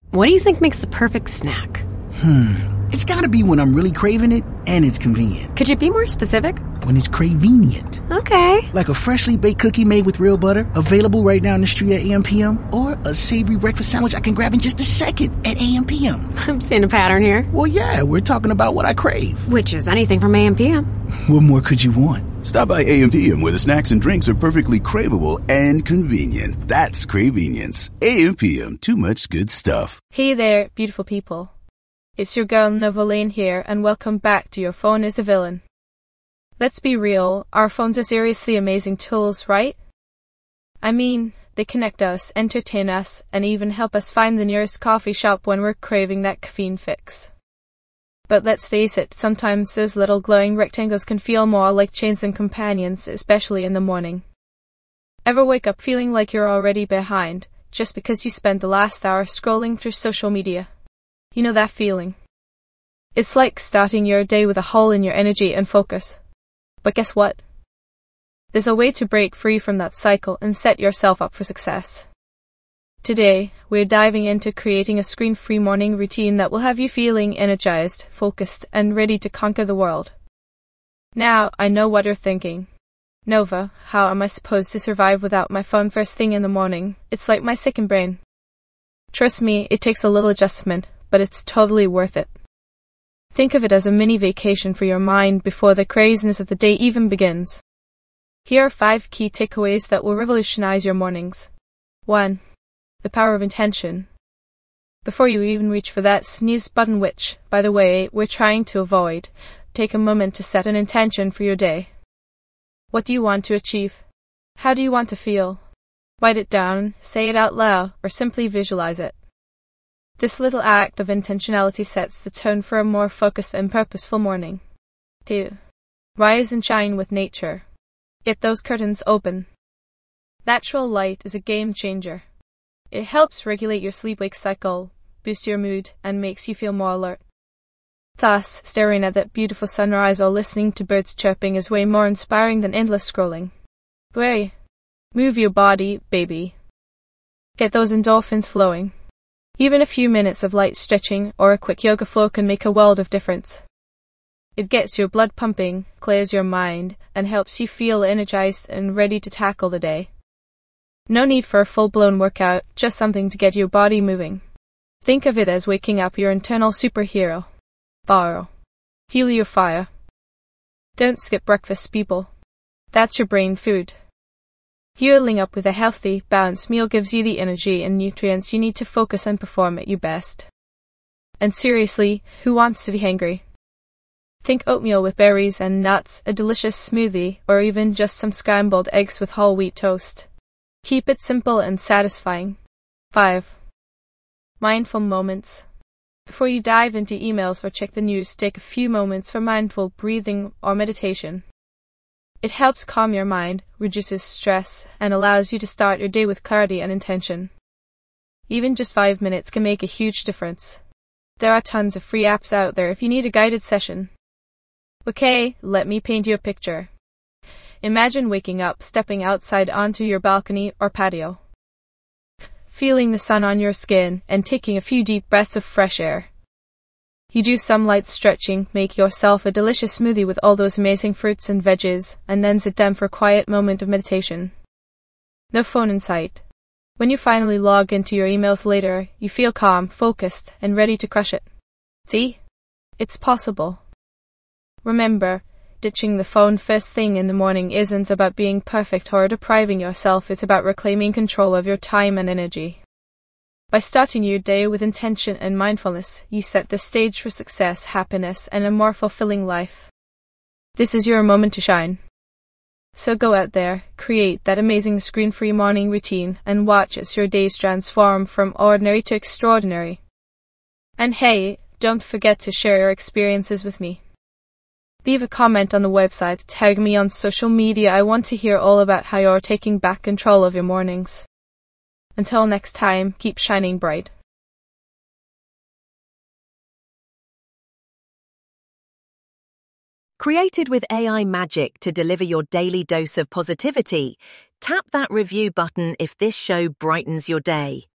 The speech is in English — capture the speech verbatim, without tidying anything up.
What do you think makes the perfect snack? Hmm. It's gotta be when I'm really craving it and it's convenient. Could you be more specific? When it's cravenient. Okay. Like a freshly baked cookie made with real butter, available right now in the street at A M P M, or a savory breakfast sandwich I can grab in just a second at A M P M. I'm seeing a pattern here. Well, yeah, we're talking about what I crave. Which is anything from A M P M. What more could you want? Stop by A M P M where the snacks and drinks are perfectly craveable and convenient. That's Cravenience. A M P M, too much good stuff. Hey there, beautiful people. It's your girl Nova Lane here, and welcome back to Your Phone is the Villain. Let's be real, our phones are seriously amazing tools, right? I mean, they connect us, entertain us, and even help us find the nearest coffee shop when we're craving that caffeine fix. But let's face it, sometimes those little glowing rectangles can feel more like chains than companions, especially in the morning. Ever wake up feeling like you're already behind, just because you spent the last hour scrolling through social media? You know that feeling. It's like starting your day with a hole in your energy and focus. But guess what? There's a way to break free from that cycle and set yourself up for success. Today, we're diving into creating a screen-free morning routine that will have you feeling energized, focused, and ready to conquer the world. Now, I know what you're thinking. Nova, how am I supposed to survive without my phone first thing in the morning? It's like my second brain. Trust me, it takes a little adjustment, but it's totally worth it. Think of it as a mini vacation for your mind before the craziness of the day even begins. Here are five key takeaways that will revolutionize your mornings. one. The power of intention. Before you even reach for that snooze button, which, by the way, we're trying to avoid, take a moment to set an intention for your day. What do you want to achieve? How do you want to feel? Write it down, say it out loud, or simply visualize it. This little act of intentionality sets the tone for a more focused and purposeful morning. two. Rise and shine with nature. Get those curtains open. Natural light is a game changer. It helps regulate your sleep-wake cycle, boosts your mood, and makes you feel more alert. Thus, staring at that beautiful sunrise or listening to birds chirping is way more inspiring than endless scrolling. three. Move your body, baby. Get those endorphins flowing. Even a few minutes of light stretching or a quick yoga flow can make a world of difference. It gets your blood pumping, clears your mind, and helps you feel energized and ready to tackle the day. No need for a full-blown workout, just something to get your body moving. Think of it as waking up your internal superhero. Fire. Fuel your fire. Don't skip breakfast, people. That's your brain food. Fueling up with a healthy, balanced meal gives you the energy and nutrients you need to focus and perform at your best. And seriously, who wants to be hangry? Think oatmeal with berries and nuts, a delicious smoothie, or even just some scrambled eggs with whole wheat toast. Keep it simple and satisfying. five. Mindful moments. Before you dive into emails or check the news, take a few moments for mindful breathing or meditation. It helps calm your mind, reduces stress, and allows you to start your day with clarity and intention. Even just five minutes can make a huge difference. There are tons of free apps out there if you need a guided session. Okay, let me paint you a picture. Imagine waking up, stepping outside onto your balcony or patio, feeling the sun on your skin, and taking a few deep breaths of fresh air. You do some light stretching, make yourself a delicious smoothie with all those amazing fruits and veggies, and then sit down for a quiet moment of meditation. No phone in sight. When you finally log into your emails later, you feel calm, focused, and ready to crush it. See? It's possible. Remember, ditching the phone first thing in the morning isn't about being perfect or depriving yourself, it's about reclaiming control of your time and energy. By starting your day with intention and mindfulness, you set the stage for success, happiness, and a more fulfilling life. This is your moment to shine. So go out there, create that amazing screen-free morning routine, and watch as your days transform from ordinary to extraordinary. And hey, don't forget to share your experiences with me. Leave a comment on the website, tag me on social media. I want to hear all about how you're taking back control of your mornings. Until next time, keep shining bright. Created with A I magic to deliver your daily dose of positivity, tap that review button if this show brightens your day.